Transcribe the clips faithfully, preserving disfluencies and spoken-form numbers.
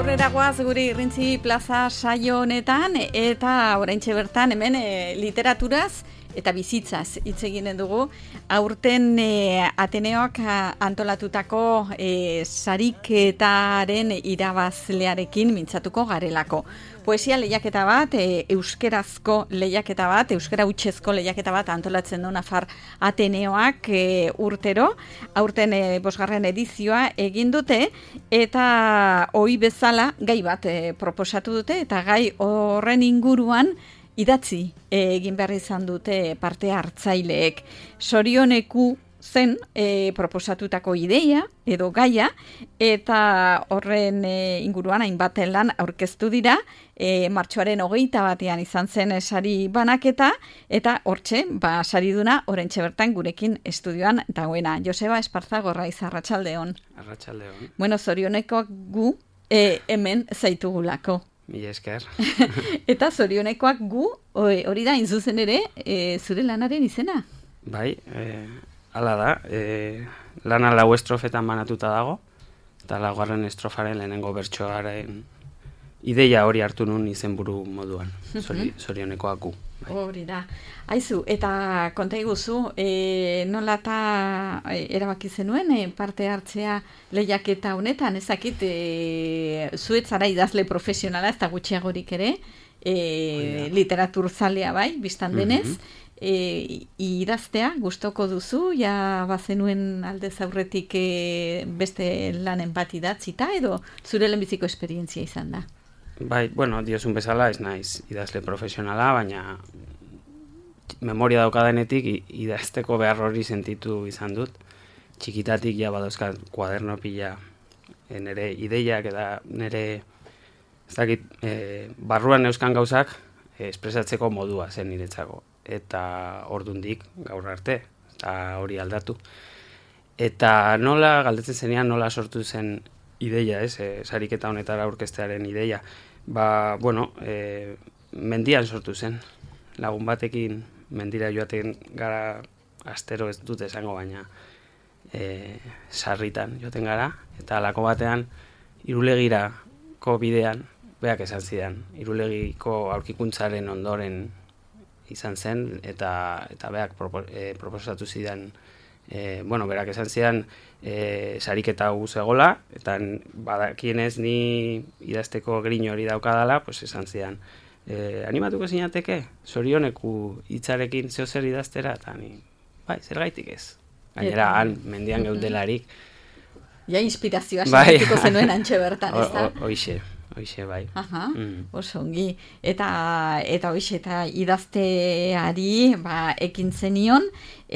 aurrera goaz gure Irrintzi Plaza saio honetan, eta oraintxe bertan hemen e, literaturaz eta bizitzaz hitz eginen dugu. Aurten e, Ateneoak antolatutako e, sariketaren irabazlearekin mintzatuko garelako. Poesia lehiaketa bat, e, euskerazko lehiaketa bat, euskera hutsezko lehiaketa bat antolatzen du Nafar Ateneoak e, urtero. Aurten e, bosgarren edizioa egin dute, eta ohi bezala gai bat e, proposatu dute, eta gai horren inguruan idatzi egin behar izan dute parte hartzaileek. Sorioneku zen e, proposatutako ideia edo gaia, eta horren e, inguruan hainbat lan aurkeztu dira. E, martxoaren hogeita batean izan zen sari banaketa, eta hortxe, ba, sariduna oraintxe bertan gurekin estudioan dagoena. Joseba Espartzagorraiz, arratsaldeon. Arratsaldeon. Bueno, zorionekoak gu e, hemen zaitugulako. Mila esker. Eta zorionekoak gu, hori da, inzuzen ere, e, zure lanaren izena? Bai, e, hala da, e, lana lau estrofetan banatuta dago, eta laugarren estrofaren lehenengo bertsoaren ideia hori hartu nun izenburu moduan, Zori, zorionekoak gu. Bai. Hori da. Aizu, eta konta iguzu, e, nola eta e, erabaki zenuen e, parte hartzea lehiaketa honetan, ezakit, e, zuet zara idazle profesionala, ez da gutxiagorik ere, e, literaturzalea bai, biztan denez, mm-hmm. e, idaztea gustoko duzu, ja bazenuen aldez aurretik e, beste lanen bat idatzita, edo zure lehenbiziko esperientzia izan da? Bai, bueno, diozun bezala ez naiz idazle profesionala, baina memoria daukadanetik idazteko behar hori sentitu izan dut. Txikitatik ja badauzkat kuaderno pila e, nire ideiak eta nire ez dakit, e, barruan euskan gauzak e, espresatzeko modua zen niretzako. Eta ordundik gaur arte, eta hori aldatu. Eta nola, galdetzen zenean nola sortu zen ideia, ez, e, sariketa honetara aurkeztearen ideia. Ba, bueno, e, mendian sortu zen. Lagun batekin mendira joaten gara, astero ez dut esango, baina e, sarritan joaten gara, eta alako batean Irulegirako bidean, beak esan zidan, Irulegiko aurkikuntzaren ondoren izan zen, eta, eta beak propo, e, proposatu zidan, E, bueno, berak esan zidan e, sariketa hau zegoela, eta badakienez ni idazteko grin hori daukadala, pues esan zidan, e, animatuko zinateke, zorioneku hitzarekin zeo zer idaztera, eta ni, bai, zer gaitik ez. Gainera, han, mendian geundelarik. Ja, inspirazioa sinatuko zenuen antxe bertan, ez da? Hoixe, hoixe, bai. Aha, mm. oso ongi. Eta, eta hoixe, eta idazteari, ba, ekin zenion,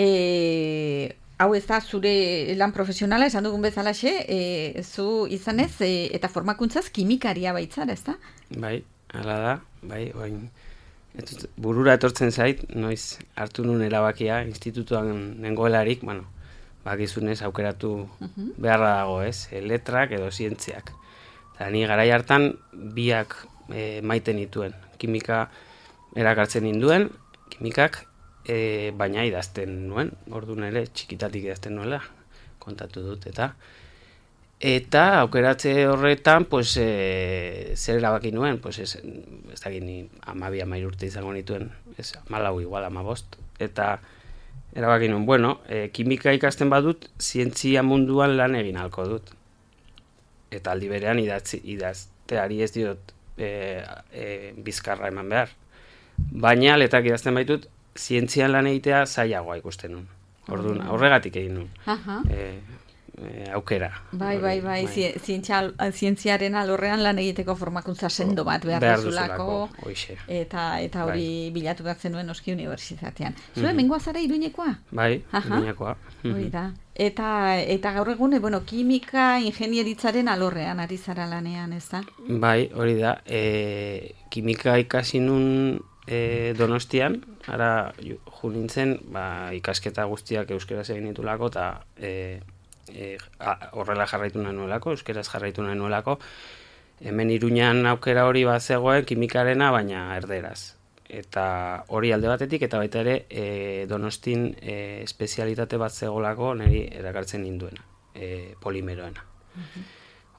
e, hau ez da zure lan profesionala, esan dugun bezalaxe, e, zu izanez, e, eta formakuntzaz kimikaria baitzara, ez da? Bai, hala da, bai, oain, etut, burura etortzen zait, noiz hartu nun erabakia, institutuan nengoelarik, bueno, bakizunez aukeratu uh-huh. beharra dago, ez, e, letrak edo zientziak. Eta ni garai hartan biak e, maiten nituen, kimika erakartzen ninduen, kimikak, E, baina idazten nuen, orduan ere txikitatik idazten nuela, kontatu dut, eta eta aukeratze horretan, pues, e, zer erabaki nuen, pues, ez, ez dakit ni amabi amair urte izango nituen, ez, amalau igual amabost, eta erabaki nuen, bueno, e, kimika ikasten badut, zientzia munduan lan egin halko dut, eta aldi berean idatzi, idazteari ez diot e, e, bizkarra eman behar, baina letak idazten baitut, zientzian lan egitea zailagoa ikusten nun. Orduan, horregatik egin nun. E, e, aukera. Bai, bai, bai, bai. Zientzia, zientziaren alorrean lan egiteko formakuntza sendo bat behar, behar duzulako. Eta, eta hori bai. Bilatu behar zenuen oski unibertsitatean. Zure, mm-hmm. mengoa zara Iruñekoa? Bai, Iruñekoa. Hori da. Eta, eta gaur egun, bueno, kimika ingenieritzaren alorrean ari zara lanean, ez da? Bai, hori da. E, kimika ikasi nun E, Donostian, ara ju nintzen, ba, ikasketa guztiak euskeraz egin ditulako, eta e, e, horrela jarraitu nahi nuelako, euskeraz jarraitu nahi nuelako. Hemen Iruñan aukera hori bat zegoen kimikarena, baina erderaz. Eta hori alde batetik, eta baita ere e, Donostin e, espezialitate bat zegolako niri erakartzen ninduena, e, polimeroena. Uh-huh.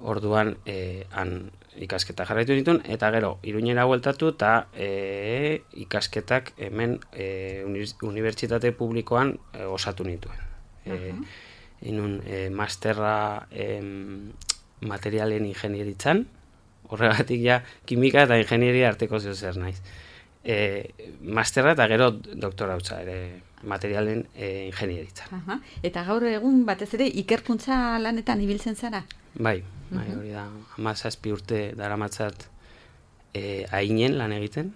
orduan e, han ikasketa jarraitu nituen, eta gero, Iruñera bueltatu, eta e, ikasketak hemen e, unibertsitate publikoan e, osatu nituen. E, uh-huh. Inun e, masterra e, materialen ingenieritzan, horregatik ja kimika eta ingenieria arteko zeo zer naiz. E, masterra eta gero doktorautza ere materialen e, ingenieritzan. Uh-huh. Eta gaur egun batez ere ikerkuntza lanetan ibiltzen zara? Bai, bai, hori da, hamazazpi urte daramatzat e, hainen lan egiten,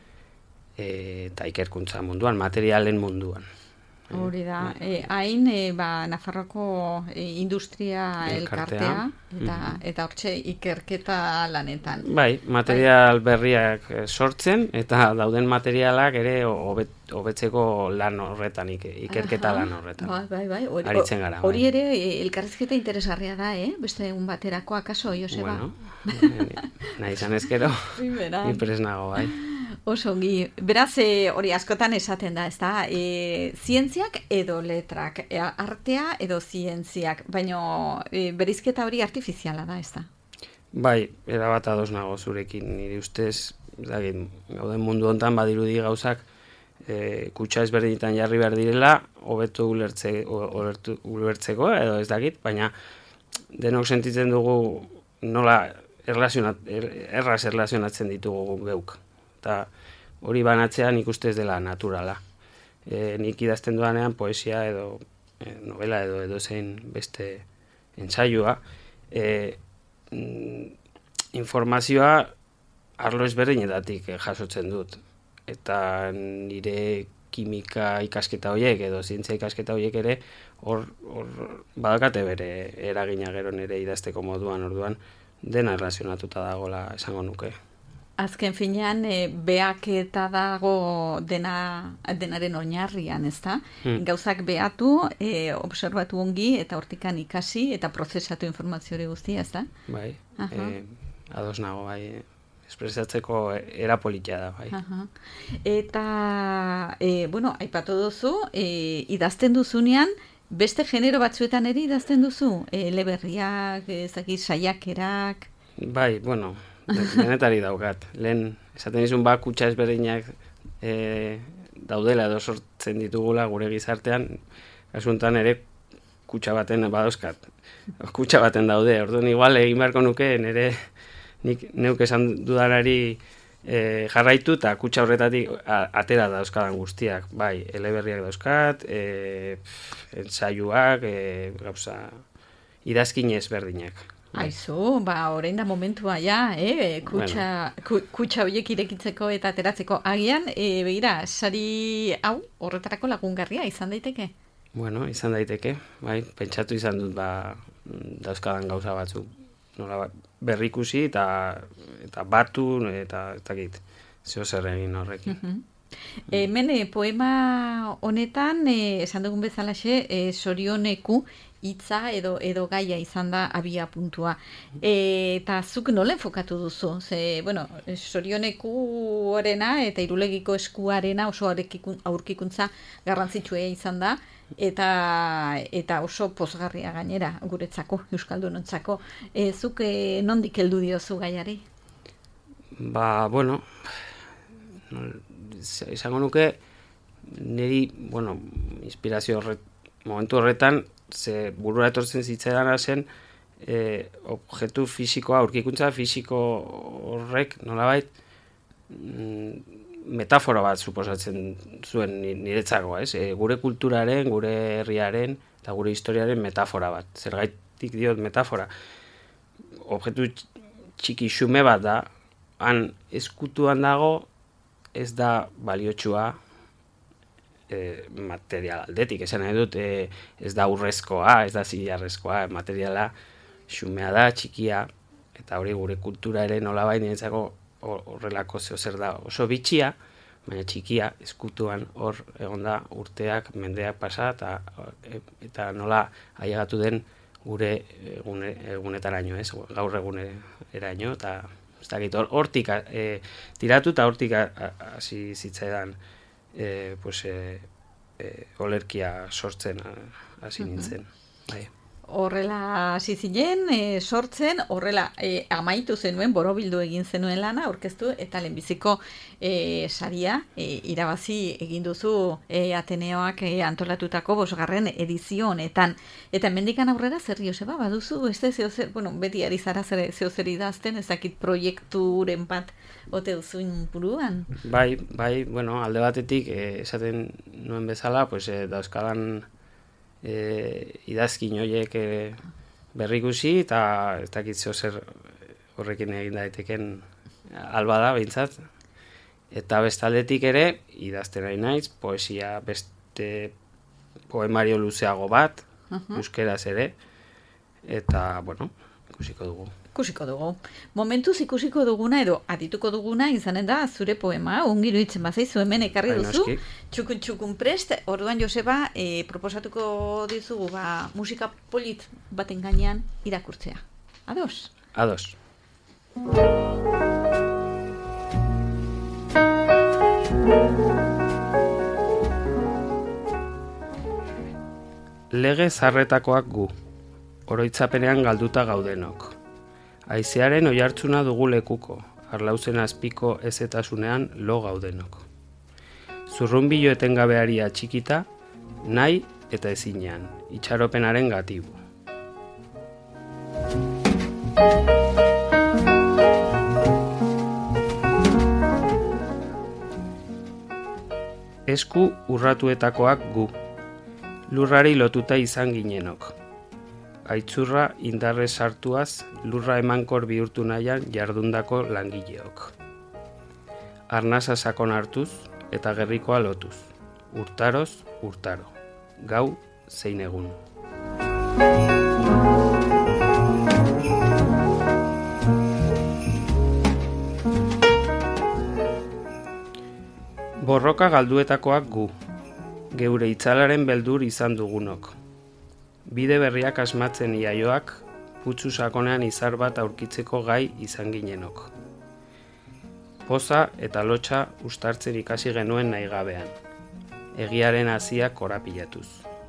e, eta ikerkuntza munduan, materialen munduan. Hori da, e, hain e, ba, Nafarroko e, industria elkartea, elkartea eta, mm-hmm. eta hortxe ikerketa lanetan. Bai, material bai. berriak sortzen, eta dauden materialak ere hobet, hobetzeko lan horretan, ikerketa Aha. lan horretan. Bai, bai, bai. Hori, Aritzen gara. Hori ere, elkarrizketa interesgarria da, eh? Beste egun baterako, akaso, Joseba? Bueno, nahi izan ezkero, impresnago, bai. Oso ongi, beraz e, hori askotan esaten da, ezta? E, zientziak edo letrak, e, artea edo zientziak, baina e, berizketa hori artifiziala da, ezta? Bai, erabat ados nago zurekin, nire ustez, gauden mundu hontan badirudi gauzak e, kutsa ezberdinetan jarri behar direla, hobeto ulertze, ulertzeko edo ez dakit, baina denok sentitzen dugu nola erlazionat, er, erraz erlazionatzen ditugu geuk. Eta hori banatzean ikustez dela naturala. E, nik idazten duanean poesia edo e, novela edo edo zein beste entsaioa. E, mm, informazioa arlo ezberdinetatik jasotzen dut. Eta nire kimika ikasketa horiek edo zientzia ikasketa horiek ere hor, hor badakate bere eragina gero nire idazteko moduan orduan dena erlazionatuta dagoela esango nuke. Azken finean, e, behaketa dago dena, denaren oinarrian, ezta? Hmm. Gauzak behatu, e, observatu ongi, eta hortikan ikasi, eta prozesatu informazioa guztia, ezta? Bai, e, ados nago, bai, espresatzeko era politia da, bai. Aha. Eta, e, bueno, aipatu duzu, e, idazten duzunean, beste genero batzuetan ere idazten duzu? E, eleberriak, ezakit, saiakerak? Bai, bueno... Denetari daukat. Lehen, esaten izun ba, kutsa ezberdinak e, daudela edo sortzen ditugula gure gizartean, asuntan ere kutsa baten badauzkat. Kutsa baten daude, orduan igual egin beharko nuke nire nik neuk esan dudanari e, jarraitu eta kutsa horretatik a, atera dauzkadan guztiak. Bai, eleberriak dauzkat, e, ensaiuak, e, gauza, idazkin ezberdinak. Aizu, ba, orain da momentua ja, eh? Kutsa, bueno. Kutsa horiek irekitzeko eta ateratzeko agian, e, begira, sari hau horretarako lagungarria izan daiteke? Bueno, izan daiteke, bai, pentsatu izan dut ba, dauzkadan gauza batzuk nola berrikusi eta eta batu eta ez dakit, zeo zer egin horrekin. Uh-huh. Hemen, e, poema honetan, e, esan dugun bezalaxe, e, sorioneku hitza edo edo gaia izan da abia puntua. E, eta zuk nola enfokatu duzu? Ze, bueno, sorionekuarena eta irulegiko eskuarena oso aurkikuntza garrantzitsua izan da, eta eta oso pozgarria gainera guretzako, euskaldunontzako. E, zuk e, nondik heldu diozu gaiari? Ba, bueno, izango nuke niri, bueno, inspirazio horret, momentu horretan, ze burura etortzen zitzaidan zen e, objektu fisikoa, aurkikuntza fisiko horrek nolabait mm, metafora bat suposatzen zuen niretzako, ez? E, gure kulturaren, gure herriaren eta gure historiaren metafora bat. Zergaitik diot metafora. Objektu txiki xume bat da, han eskutuan dago, ez da baliotsua e, material aldetik, esan nahi dut, e, ez da urrezkoa, ez da zilarrezkoa, materiala xumea da, txikia, eta hori gure kultura ere nolabait niretzako horrelako zeo zer da oso bitxia, baina txikia, eskutuan hor egon da urteak, mendeak pasa, eta, eta nola ailegatu den gure egune, egunetaraino, ez? Gaur eguneraino, eta ez dakit, hortik e, tiratu eta hortik hasi zitzaidan e, pues, e, e, olerkia sortzen hasi nintzen. Bai. Horrela hasi zinen, e, sortzen, horrela e, amaitu zenuen, borobildu egin zenuen lana, aurkeztu, eta lehenbiziko e, saria e, irabazi egin duzu e, Ateneoak e, antolatutako bosgarren edizio honetan. Eta hemendikan aurrera zer Joseba, baduzu, ez da zeozer, bueno, beti ari zara zeozer idazten, ezakit proiekturen bat ote duzuin buruan? Bai, bai, bueno, alde batetik, e, esaten nuen bezala, pues, e, dauzkadan E, idazkin horiek e, berrikusi eta ez dakit zer horrekin egin daiteken alba da behintzat, eta bestaldetik ere idazten ari naiz poesia, beste poemario luzeago bat, uh-huh. euskeraz ere, eta bueno, ikusiko dugu. Ikusiko dugu. Momentuz ikusiko duguna edo adituko duguna izanen da zure poema, ongiru itzen bazaizu hemen ekarri duzu, txukun txukun prest, orduan Joseba e, proposatuko dizugu ba, musika polit baten gainean irakurtzea. Ados? Ados. Lege zarretakoak gu, oroitzapenean galduta gaudenok. Haizearen oihartzuna dugu lekuko, arlauzen azpiko ezetasunean lo gaudenok. Zurrunbilo etengabeari atxikita, nahi eta ezinean, itxaropenaren gatibu. Esku urratuetakoak gu, lurrari lotuta izan ginenok. Aitzurra indarrez sartuaz, lurra emankor bihurtu nahian jardundako langileok. Arnasa sakon hartuz eta gerrikoa lotuz. Urtaroz, urtaro. Gau, zein egun. Borroka galduetakoak gu, geure itzalaren beldur izan dugunok. Bide berriak asmatzen iaioak, putzu sakonean izar bat aurkitzeko gai izan ginenok. Poza eta lotxa ustartzen ikasi genuen nahi gabean, egiaren haziak korapilatuz.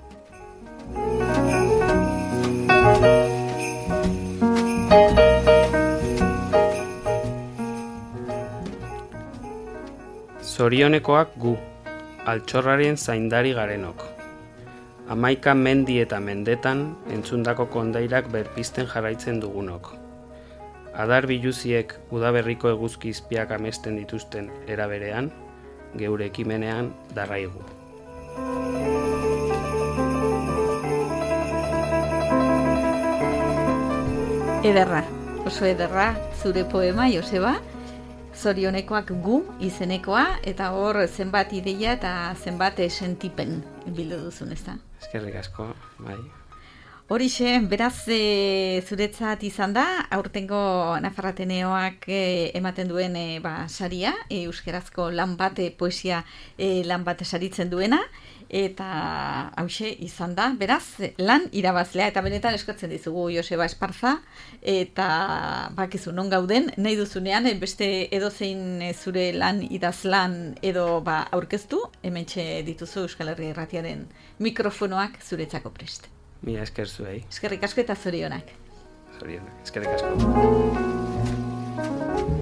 Zorionekoak gu, altxorraren zaindari garenok. Hamaika mendi eta mendetan entzundako kondairak berpizten jarraitzen dugunok. Adar biluziek udaberriko eguzki izpiak amesten dituzten eraberean, geure ekimenean darraigu. Ederra, oso ederra zure poema, Joseba. Zorionekoak gu izenekoa, eta hor zenbat ideia eta zenbat sentipen bildu duzun, ez da? Eskerrik asko, bai. Horixe, beraz e, zuretzat izan da, aurtengo Nafarrateneoak e, ematen duen e, ba, saria, e, euskerazko lan bat, e, poesia e, lan bat saritzen duena, eta hauxe izan da, beraz, lan irabazlea, eta benetan eskatzen dizugu Joseba Esparza, eta bakizu non gauden, nahi duzunean, beste edozein zure lan idazlan edo ba, aurkeztu, hementxe dituzu Euskal Herria Irratiaren mikrofonoak zuretzako prest. Mila esker zuei. Eskerrik asko eta zorionak. Zorionak, eskerrik asko.